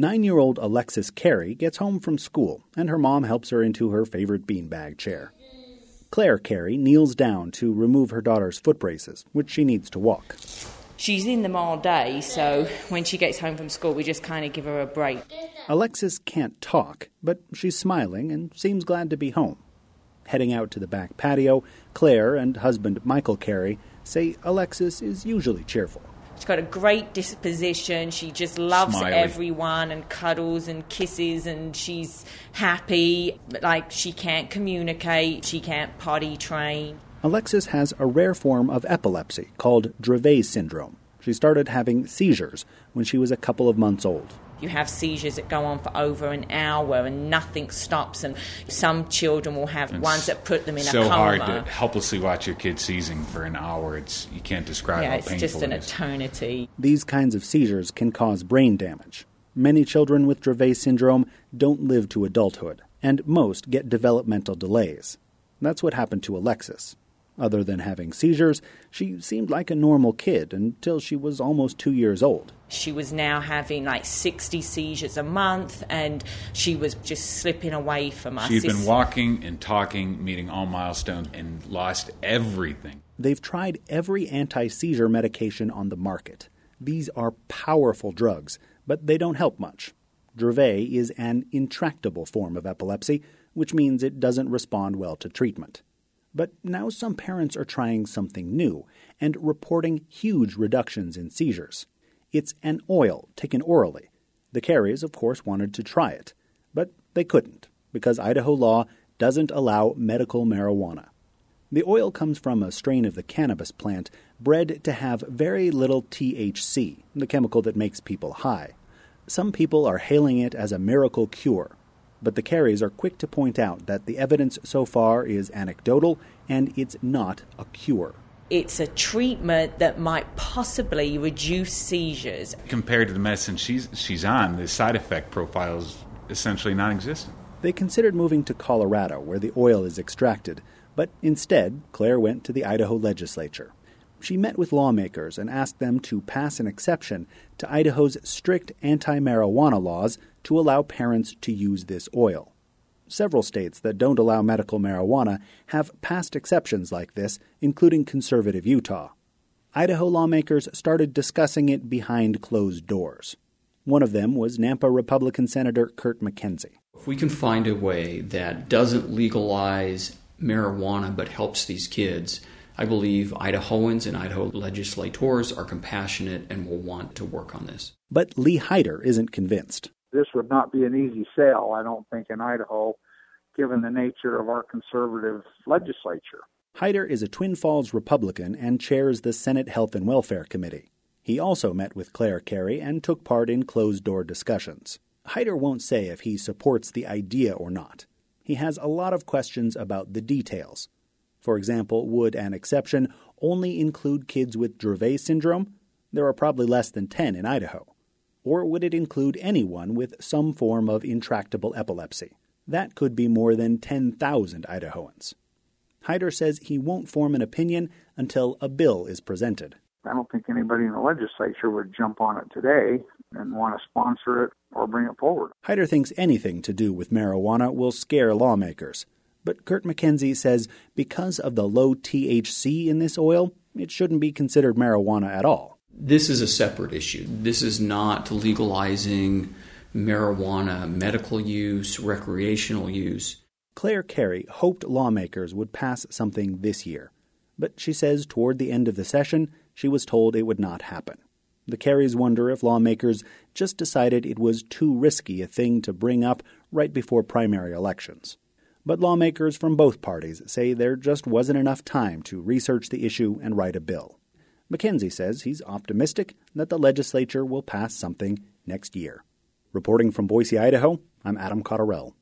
9-year-old Alexis Carey gets home from school, and her mom helps her into her favorite beanbag chair. Claire Carey kneels down to remove her daughter's foot braces, which she needs to walk. She's in them all day, so when she gets home from school, we just kind of give her a break. Alexis can't talk, but she's smiling and seems glad to be home. Heading out to the back patio, Claire and husband Michael Carey say Alexis is usually cheerful. She's got a great disposition. She just loves everyone and cuddles and kisses, and she's happy. Like, she can't communicate. She can't potty train. Alexis has a rare form of epilepsy called Dravet syndrome. She started having seizures when she was a couple of months old. You have seizures that go on for over an hour and nothing stops, and some children will have ones that put them in a coma. So hard to helplessly watch your kid seizing for an hour. You can't describe how painful it is. It's just an eternity. These kinds of seizures can cause brain damage. Many children with Dravet syndrome don't live to adulthood, and most get developmental delays. That's what happened to Alexis. Other than having seizures, she seemed like a normal kid until she was almost 2 years old. She was now having like 60 seizures a month, and she was just slipping away from us. She'd been walking and talking, meeting all milestones, and lost everything. They've tried every anti-seizure medication on the market. These are powerful drugs, but they don't help much. Dravet is an intractable form of epilepsy, which means it doesn't respond well to treatment. But now some parents are trying something new and reporting huge reductions in seizures. It's an oil taken orally. The Careys, of course, wanted to try it, but they couldn't because Idaho law doesn't allow medical marijuana. The oil comes from a strain of the cannabis plant bred to have very little THC, the chemical that makes people high. Some people are hailing it as a miracle cure. But the Careys are quick to point out that the evidence so far is anecdotal and it's not a cure. It's a treatment that might possibly reduce seizures. Compared to the medicine she's on, the side effect profile is essentially non-existent. They considered moving to Colorado, where the oil is extracted, but instead, Claire went to the Idaho legislature. She met with lawmakers and asked them to pass an exception to Idaho's strict anti-marijuana laws to allow parents to use this oil. Several states that don't allow medical marijuana have passed exceptions like this, including conservative Utah. Idaho lawmakers started discussing it behind closed doors. One of them was Nampa Republican Senator Kurt McKenzie. If we can find a way that doesn't legalize marijuana but helps these kids, I believe Idahoans and Idaho legislators are compassionate and will want to work on this. But Lee Hyder isn't convinced. This would not be an easy sale, I don't think, in Idaho, given the nature of our conservative legislature. Hyder is a Twin Falls Republican and chairs the Senate Health and Welfare Committee. He also met with Claire Carey and took part in closed-door discussions. Hyder won't say if he supports the idea or not. He has a lot of questions about the details. For example, would an exception only include kids with Dravet syndrome? There are probably less than 10 in Idaho. Or would it include anyone with some form of intractable epilepsy? That could be more than 10,000 Idahoans. Hyder says he won't form an opinion until a bill is presented. I don't think anybody in the legislature would jump on it today and want to sponsor it or bring it forward. Hyder thinks anything to do with marijuana will scare lawmakers. But Kurt McKenzie says because of the low THC in this oil, it shouldn't be considered marijuana at all. This is a separate issue. This is not legalizing marijuana medical use, recreational use. Claire Carey hoped lawmakers would pass something this year. But she says toward the end of the session, she was told it would not happen. The Careys wonder if lawmakers just decided it was too risky a thing to bring up right before primary elections. But lawmakers from both parties say there just wasn't enough time to research the issue and write a bill. McKenzie says he's optimistic that the legislature will pass something next year. Reporting from Boise, Idaho, I'm Adam Cotterell.